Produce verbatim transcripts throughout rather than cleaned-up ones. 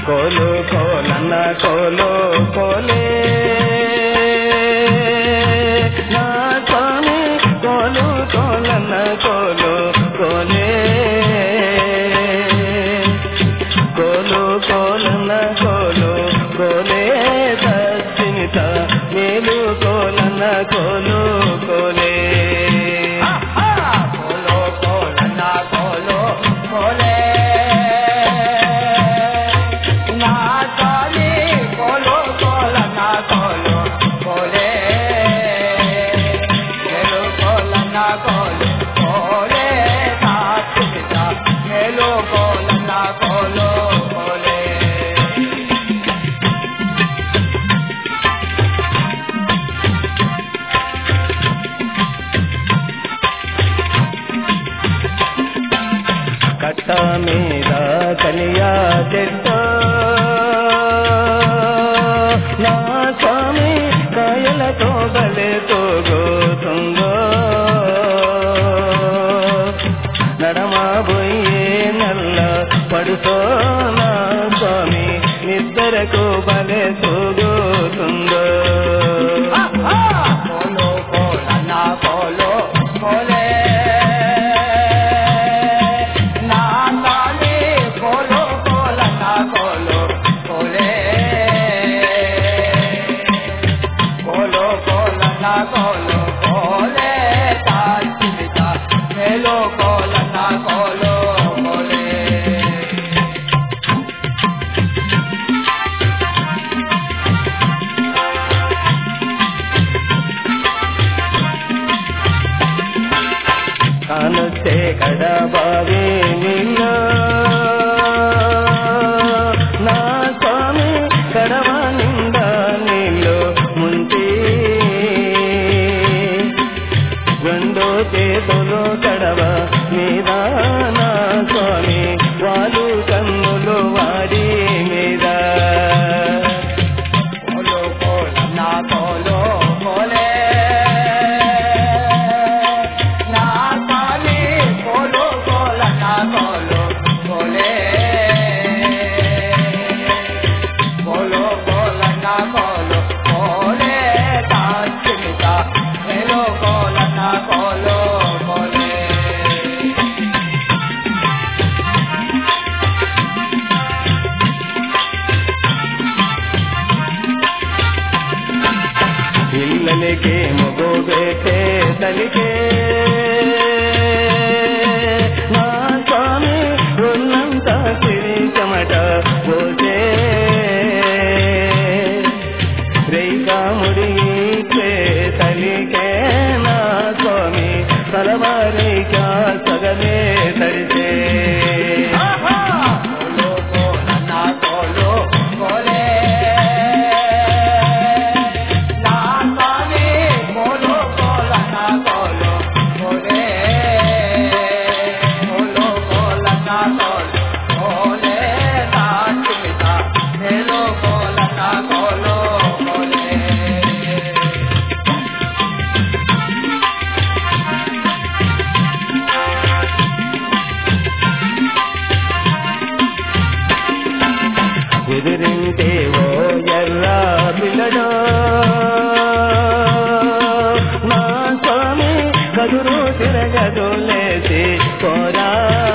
కోలు కోలన్న కోలు కోలే నా స్వామి కోలు కోలన్న కోలు కోలే కోలు కోలన్న కోలు కోలే దక్షిణిత మేలు కోలన్న కోలు కోలే కోలు కోలన్న కోలు కోలే నా స్వామి కోలు కోలన్న కోలు కోలే మేలు కోలన్న కోలు కోలే దక్షిణిత మేలు కోలన్న కోలు కోలే కట్ట మీద కలియా చెట్ట నా స్వామి కాయలతో బలే తోగోతుందో నడమాబోయే నల్ల పడుతో నా స్వామి నిద్దరకు బలే తోగోతుందో కోలో కోలన్న కోలో కోలే కోలు కోలే దక్షిణిత మేలు కోలన్న కోలు కోలే కానొచ్చే కడబావి నిన్న నా స్వామి కడవ నిండా నీళ్ళు ముంచి రెండో చేతులు కడవ మీద నా స్వామి వాళ్ళు కన్నులు వాడి మీద కోలు కోలన్న కోలు కోలే నా స్వామి కోలు కోలన్న కోలు కోలే కోలు కోలన్న కోలు కోలే దక్షిణిత మేలు కోలన్న కోలు కోలే పిల్లలకి మగో బేటే తలికే నా స్వామి ఉన్నంత సిరి చెమట పోసే రేఖా ముడికే తలికే నా స్వామి తలవారికా సగమే తడిసే కోలు కోలన్న కోలు కోలే నా స్వామి కోలు కోలన్న కోలు కోలే కోలు కోలన్న కోలు కోలే దక్షిణిత మేలు కోలన్న కోలు కోలే ఎదురింటే ఓ ఎర్ర పిల్లడో నా స్వామి కదురు తిరగదు లేచి పోరా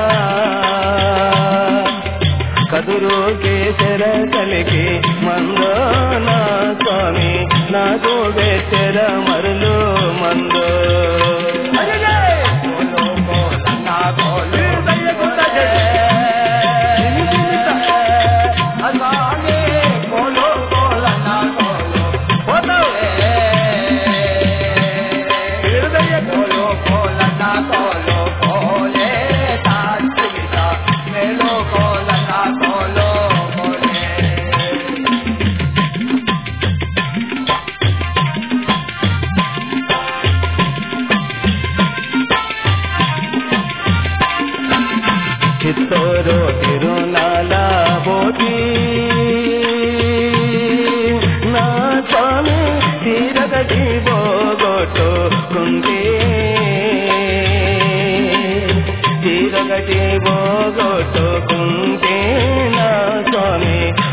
కదురు కేసర కలికి మందో నా స్వామి నాకు బెచ్చర మరులు మందో కోలు కోలన్న కోలు అసానే కోలు కోలన్న కోలు కోలే కోలు కోలన్న కోలు కోలే దక్షిణిత మేలు కోలన్న కోలు కోలే చిత్తూరు తిరునాల బోటి నా స్వామి తీరగటి బోగొట్టుకుంటే తీరగటి బోగొట్టుకుంటే నా స్వామి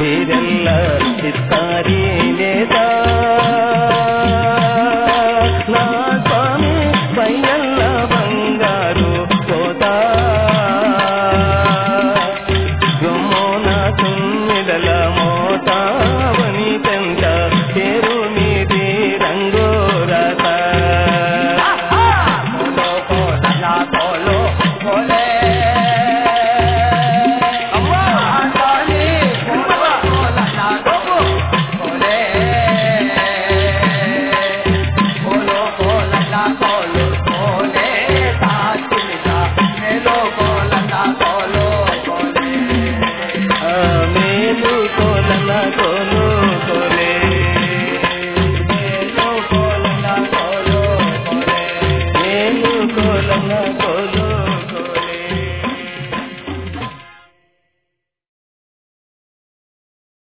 చీరెల్ల చిత్తారి లేదా నా స్వామి పయ్యల్ల బంగారు కోత గొమ్మోన సుమ్మిదల మోతావని పెంట చేరు మీది రంగోరత కోలో కోలే కోలో కోల